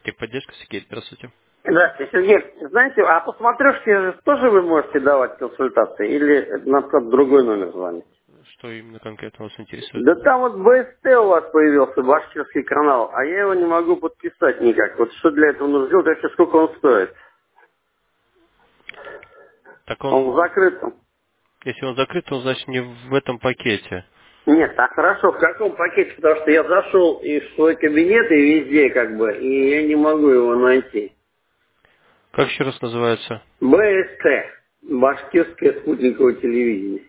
Техподдержка, Сергей, здравствуйте. Здравствуйте, Сергей. Знаете, а по смотрешке же тоже вы можете давать консультации? Или надо как другой номер звонить? Что именно конкретно вас интересует? Да там вот БСТ у вас появился, башкирский канал, а я его не могу подписать никак. Вот что для этого нужно сделать, вообще сколько он стоит? Так Он в он, закрытом. если он закрыт, он значит не в этом пакете. Нет, а хорошо, в каком пакете? Потому что я зашел и в свой кабинет, и везде как бы, и я не могу его найти. Как еще раз называется? БСТ, башкирское спутниковое телевидение.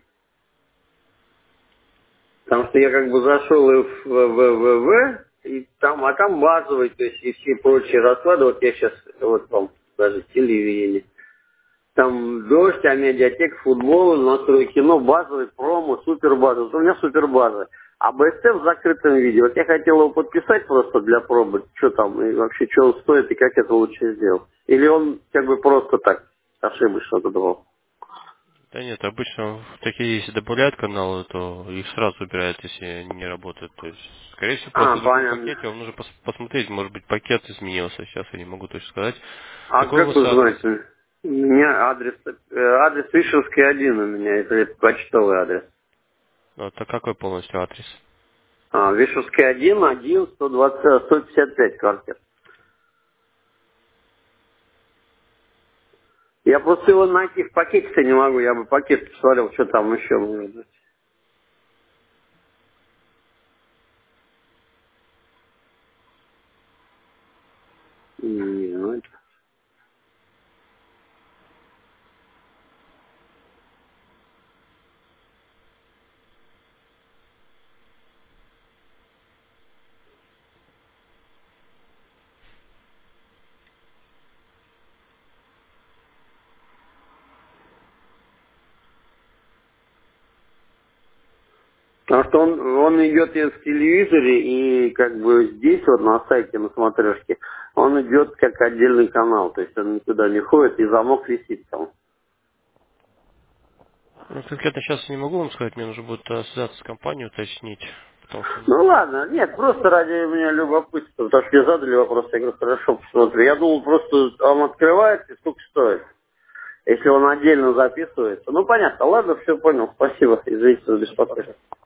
Потому что я как бы зашел и в ВВВ, и там, а там базовый, то есть и все прочие расклады, вот я сейчас, вот вам даже телевидение. Там дождь, медиатека, футбол, настрой кино, базовый, промо, супербаза. Вот у меня супербаза. А БСТ в закрытом виде. Вот я хотел его подписать просто для пробы, что там, и вообще, что он стоит, и как это лучше сделать. Или он как бы просто так ошибочно добавил. Да нет, обычно такие, если добавляют каналы, то их сразу убирают, если они не работают. То есть, скорее всего, А, просто в другом понятно. пакете вам нужно посмотреть, может быть, пакет изменился. Сейчас я не могу точно сказать. А Какой у как вас вы адрес? знаете? У меня адрес Вишевский 1 у меня, это почтовый адрес. Вот, а какой полностью адрес? Вишевский 1, 120, 155 квартир. Я просто его найти в пакете не могу, я бы пакет посмотрел, что там еще может быть. Не, ну это- Потому что он идет и в телевизоре, и как бы здесь вот на сайте, на смотрешке, он идет как отдельный канал, то есть он никуда не ходит, и замок висит там. Ну, конкретно сейчас я не могу вам сказать, мне нужно будет связаться с компанией, уточнить. Потому что, Ну ладно, нет, просто ради меня любопытства, потому что мне задали вопрос, я говорю, хорошо, посмотрю. Я думал, просто он открывается и сколько стоит, если он отдельно записывается. Ну понятно, ладно, все понял, спасибо, извините за беспокойство.